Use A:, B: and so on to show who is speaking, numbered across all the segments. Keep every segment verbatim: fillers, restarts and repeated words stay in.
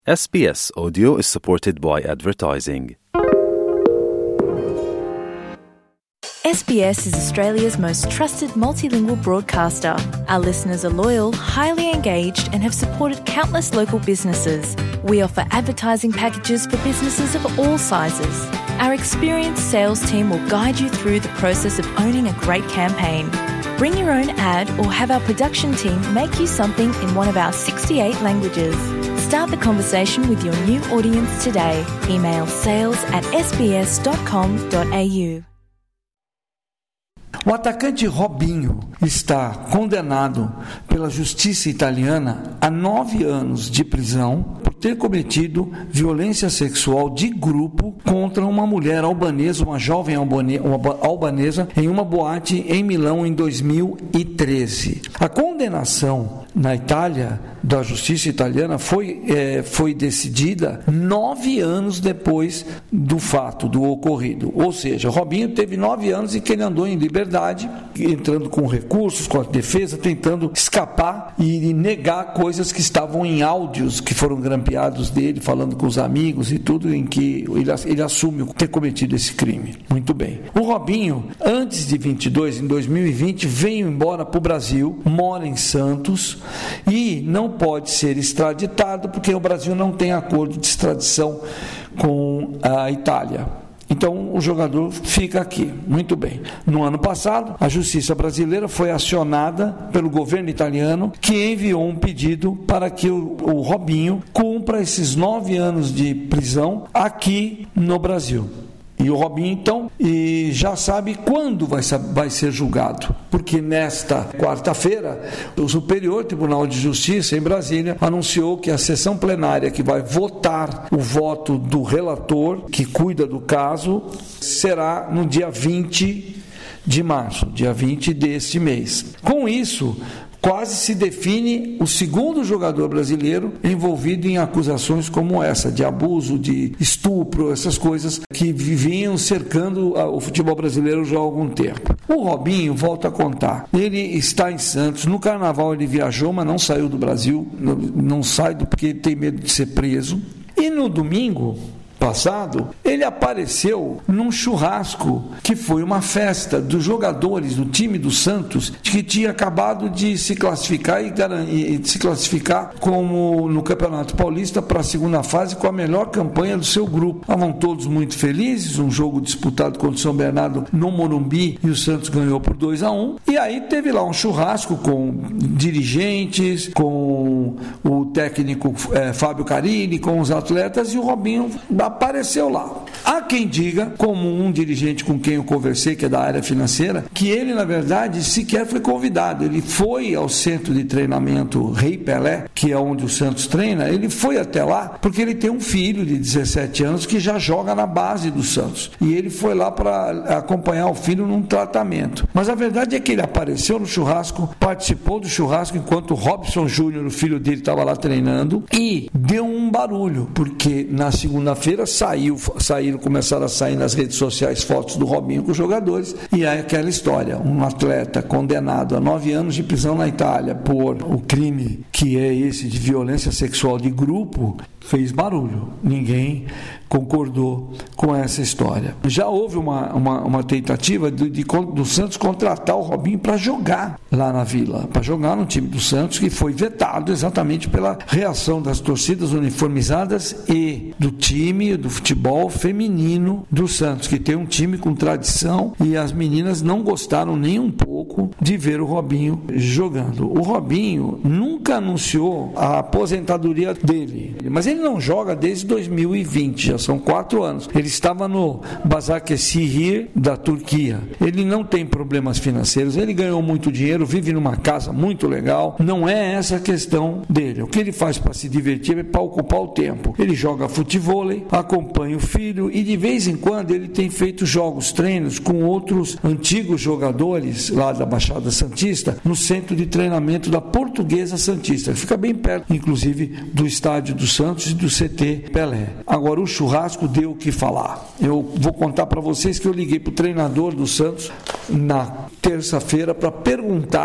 A: S B S Audio is supported by advertising.
B: S B S is Australia's most trusted multilingual broadcaster. Our listeners are loyal, highly engaged, and have supported countless local businesses. We offer advertising packages for businesses of all sizes. Our experienced sales team will guide you through the process of owning a great campaign. Bring your own ad or have our production team make you something in one of our sixty-eight languages. Start the conversation with your new audience today. Email sales at s b s dot com dot a u.
C: O atacante Robinho está condenado pela justiça italiana a nove anos de prisão por ter cometido violência sexual de grupo contra uma mulher albanesa, uma jovem albane- uma albanesa, em uma boate em Milão em dois mil e treze. A condenação na Itália, da justiça italiana, foi, é, foi decidida nove anos depois do fato, do ocorrido. Ou seja, Robinho teve nove anos e que ele andou em liberdade, entrando com recursos, com a defesa, tentando escapar e negar coisas que estavam em áudios que foram grampeados dele, falando com os amigos e tudo, em que ele, ele assume ter cometido esse crime. Muito bem. O Robinho, antes de vinte e dois, em dois mil e vinte, veio embora para o Brasil, mora em Santos e não pode ser extraditado porque o Brasil não tem acordo de extradição com a Itália. Então o jogador fica aqui. Muito bem. No ano passado, a justiça brasileira foi acionada pelo governo italiano, que enviou um pedido para que o, o Robinho cumpra esses nove anos de prisão aqui no Brasil. E o Robinho, então, e já sabe quando vai, vai ser julgado. Porque nesta quarta-feira, o Superior Tribunal de Justiça, em Brasília, anunciou que a sessão plenária que vai votar o voto do relator, que cuida do caso, será no dia vinte de março, dia vinte deste mês. Com isso, quase se define o segundo jogador brasileiro envolvido em acusações como essa, de abuso, de estupro, essas coisas que vinham cercando o futebol brasileiro já há algum tempo. O Robinho, volta a contar, ele está em Santos, no carnaval ele viajou, mas não saiu do Brasil, não, não sai porque ele tem medo de ser preso, e no domingo passado, ele apareceu num churrasco que foi uma festa dos jogadores do time do Santos, que tinha acabado de se classificar e, e, e se classificar como no Campeonato Paulista para a segunda fase com a melhor campanha do seu grupo. Estavam todos muito felizes, um jogo disputado contra o São Bernardo no Morumbi e o Santos ganhou por dois a um. E aí teve lá um churrasco com dirigentes, com o técnico é, Fábio Carilli, com os atletas, e o Robinho apareceu lá. Há quem diga, como um dirigente com quem eu conversei, que é da área financeira, que ele, na verdade, sequer foi convidado. Ele foi ao centro de treinamento Rei Pelé, que é onde o Santos treina, ele foi até lá porque ele tem um filho de dezessete anos que já joga na base do Santos. E ele foi lá para acompanhar o filho num tratamento. Mas a verdade é que ele apareceu no churrasco, participou do churrasco enquanto o Robson Júnior, o filho dele, estava lá treinando, e deu um barulho, porque na segunda-feira Saiu, saíram, começaram a sair nas redes sociais fotos do Robinho com os jogadores, e é aquela história, um atleta condenado a nove anos de prisão na Itália por o crime que é esse de violência sexual de grupo, fez barulho, ninguém concordou com essa história. Já houve uma, uma, uma tentativa de, de, do Santos contratar o Robinho para jogar lá na Vila, para jogar no time do Santos, que foi vetado exatamente pela reação das torcidas uniformizadas e do time do futebol feminino do Santos, que tem um time com tradição, e as meninas não gostaram nem um pouco de ver o Robinho jogando. O Robinho nunca anunciou a aposentadoria dele, mas ele não joga desde dois mil e vinte, já são quatro anos. Ele estava no Başakşehir da Turquia. Ele não tem problemas financeiros, ele ganhou muito dinheiro, vive numa casa muito legal. Não é essa a questão dele. O que ele faz para se divertir é para ocupar o tempo. Ele joga futevôlei, acompanha o filho e de vez em quando ele tem feito jogos, treinos com outros antigos jogadores lá da Baixada Santista, no centro de treinamento da Portuguesa Santista. Fica bem perto, inclusive, do estádio do Santos e do C T Pelé. Agora, o churrasco deu o que falar. Eu vou contar para vocês que eu liguei para o treinador do Santos na terça-feira para perguntar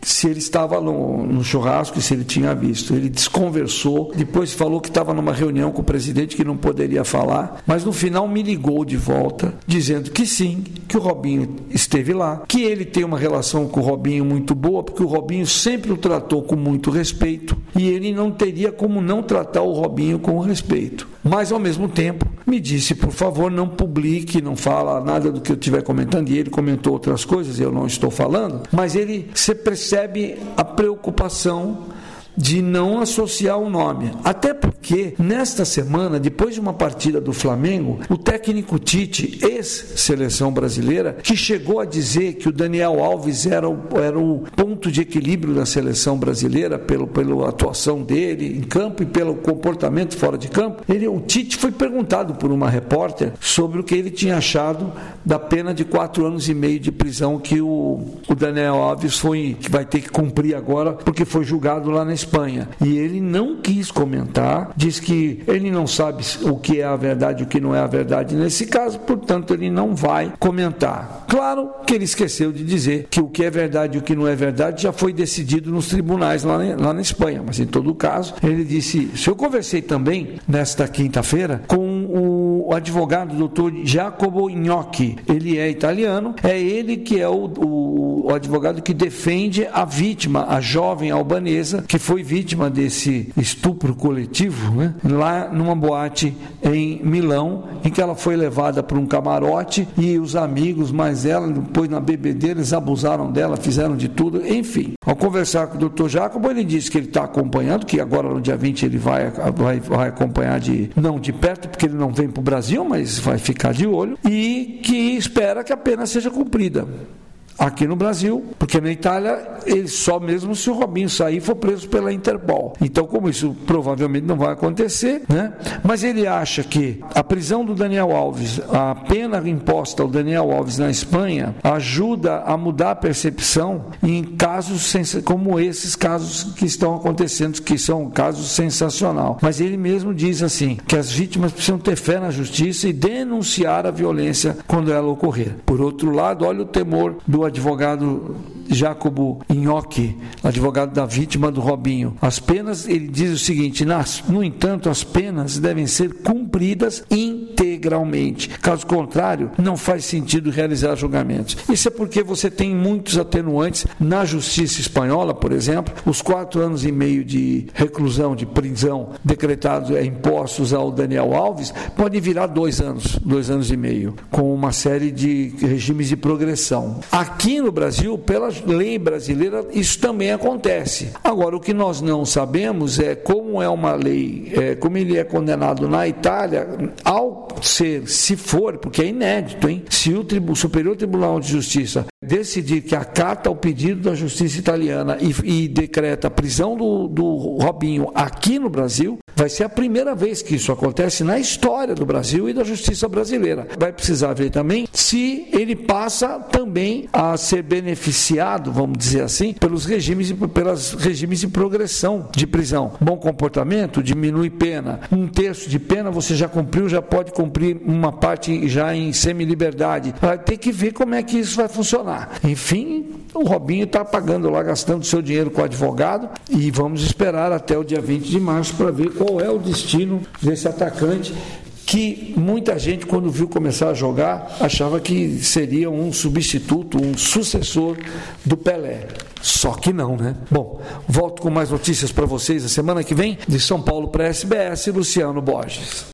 C: se ele estava no, no churrasco e se ele tinha visto. Ele desconversou, depois falou que estava numa reunião com o presidente que não poderia falar, mas no final me ligou de volta, dizendo que sim, que o Robinho esteve lá, que ele tem uma relação com o Robinho muito boa, porque o Robinho sempre o tratou com muito respeito e ele não teria como não tratar o Robinho com respeito. Mas, ao mesmo tempo, me disse, por favor, não publique, não fala nada do que eu estiver comentando, e ele comentou outras coisas, eu não estou falando, mas ele, você percebe a preocupação de não associar o nome, até porque nesta semana, depois de uma partida do Flamengo, o técnico Tite, ex-seleção brasileira, que chegou a dizer que o Daniel Alves era o, era o ponto de equilíbrio da seleção brasileira pelo, pela atuação dele em campo e pelo comportamento fora de campo, ele, o Tite foi perguntado por uma repórter sobre o que ele tinha achado da pena de quatro anos e meio de prisão que o, o Daniel Alves foi, que vai ter que cumprir agora, porque foi julgado lá na Espanha. E ele não quis comentar, diz que ele não sabe o que é a verdade e o que não é a verdade nesse caso, portanto ele não vai comentar. Claro que ele esqueceu de dizer que o que é verdade e o que não é verdade já foi decidido nos tribunais lá, lá na Espanha, mas em todo caso ele disse isso. Eu conversei também nesta quinta-feira com o advogado doutor Jacopo Gnocchi, ele é italiano, é ele que é o, o, o advogado que defende a vítima, a jovem albanesa que foi vítima desse estupro coletivo, né? Lá numa boate em Milão, em que ela foi levada para um camarote e os amigos, mais ela, depois na bebedeira, eles abusaram dela, fizeram de tudo, enfim. Ao conversar com o doutor Jacopo, ele disse que ele está acompanhando, que agora no dia vinte ele vai, vai, vai acompanhar de, não de perto, porque ele não vem para o Brasil, mas vai ficar de olho, e que espera que a pena seja cumprida aqui no Brasil, porque na Itália ele só mesmo se o Robinho sair for preso pela Interpol. Então, como isso provavelmente não vai acontecer, né? Mas ele acha que a prisão do Daniel Alves, a pena imposta ao Daniel Alves na Espanha, ajuda a mudar a percepção em casos como esses casos que estão acontecendo, que são casos sensacional. Mas ele mesmo diz assim, que as vítimas precisam ter fé na justiça e denunciar a violência quando ela ocorrer. Por outro lado, olha o temor do advogado Jacopo Gnocchi, advogado da vítima do Robinho. As penas, ele diz o seguinte, nas, no entanto, as penas devem ser cumpridas integralmente. Caso contrário, não faz sentido realizar julgamentos. Isso é porque você tem muitos atenuantes na justiça espanhola, por exemplo, os quatro anos e meio de reclusão, de prisão decretados, é, impostos ao Daniel Alves, podem virar dois anos, dois anos e meio, com uma série de regimes de progressão. Aqui no Brasil, pela lei brasileira, isso também acontece. Agora, o que nós não sabemos é como é uma lei, é, como ele é condenado na Itália, ao ser, se for, porque é inédito, hein? Se o Tribu, Superior Tribunal de Justiça decidir que acata o pedido da justiça italiana e, e decreta a prisão do, do Robinho aqui no Brasil, vai ser a primeira vez que isso acontece na história do Brasil e da justiça brasileira. Vai precisar ver também se ele passa também a ser beneficiado, vamos dizer assim, pelos regimes, pelas regimes de progressão de prisão. Bom comportamento, diminui pena. Um terço de pena você já cumpriu, já pode cumprir uma parte já em semi-liberdade. Vai ter que ver como é que isso vai funcionar. Enfim, o Robinho está pagando lá, gastando seu dinheiro com o advogado, e vamos esperar até o dia vinte de março para ver qual é o destino desse atacante que muita gente, quando viu começar a jogar, achava que seria um substituto, um sucessor do Pelé. Só que não, né? Bom, volto com mais notícias para vocês a semana que vem. De São Paulo para a S B S, Luciano Borges.